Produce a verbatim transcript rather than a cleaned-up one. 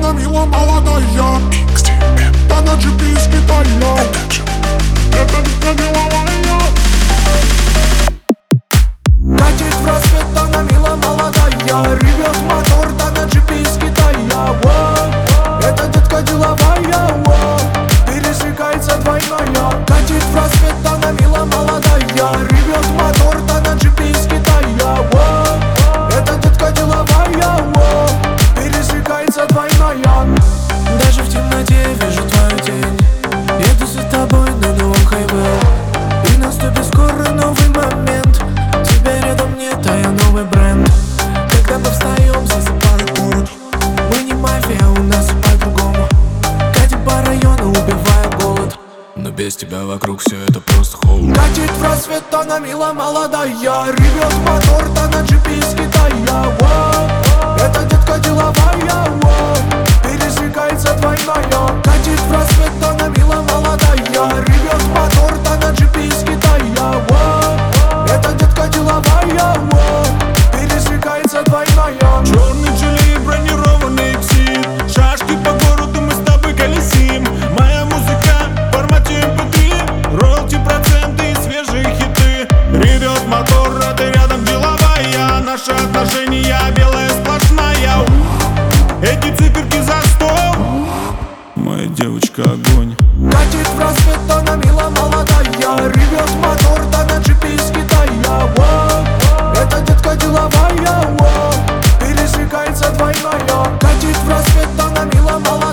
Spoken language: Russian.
она мила молодая. Да на джипе из Китая. Это детка деловая. Катит в рассвет, она мила молодая. Ревет мотор, да на джипе из Китая. Воу, это детка деловая. Воу, пересекается двойная. Катит в рассвет, она мила молодая. Ревет мотор, да на джипе из Китая. Воу, это детка деловая. Воу, пересекается двойная. Даже в темноте вижу твою тень. Еду за тобой на новом хайвее. И наступит скоро новый момент. Тебя рядом нет, а я новый бренд. Когда мы встаем, засыпает город. Мы не мафия, у нас по-другому. Катим по району, убивая голод. Но без тебя вокруг все это просто холод. Катит в рассвет, она мила молодая. Ревет мотор, да на джипе из Китая. Воу, это детка деловая. Воу, пересекается двойная. Катит в рассвет, она мила молодая. Ревет мотор, да на джипе из Китая. Воу, это детка деловая. Воу, пересекается двойная. Черный чили и бронированный ксид. Шашки по городу мы с тобой колесим. Моя музыка в формате эм пэ три. Роялти, проценты и свежие хиты. Ревет мотор, а ты рядом деловая. Наши отношения белая сплошная. Эти циферки за стол. Моя девочка огонь. Катит в рассвет, она мила молодая. Ревет мотор, да на джипе из Китая. Воу, это детка деловая. Воу, пересекается двойная. Катит в рассвет, она мила молодая.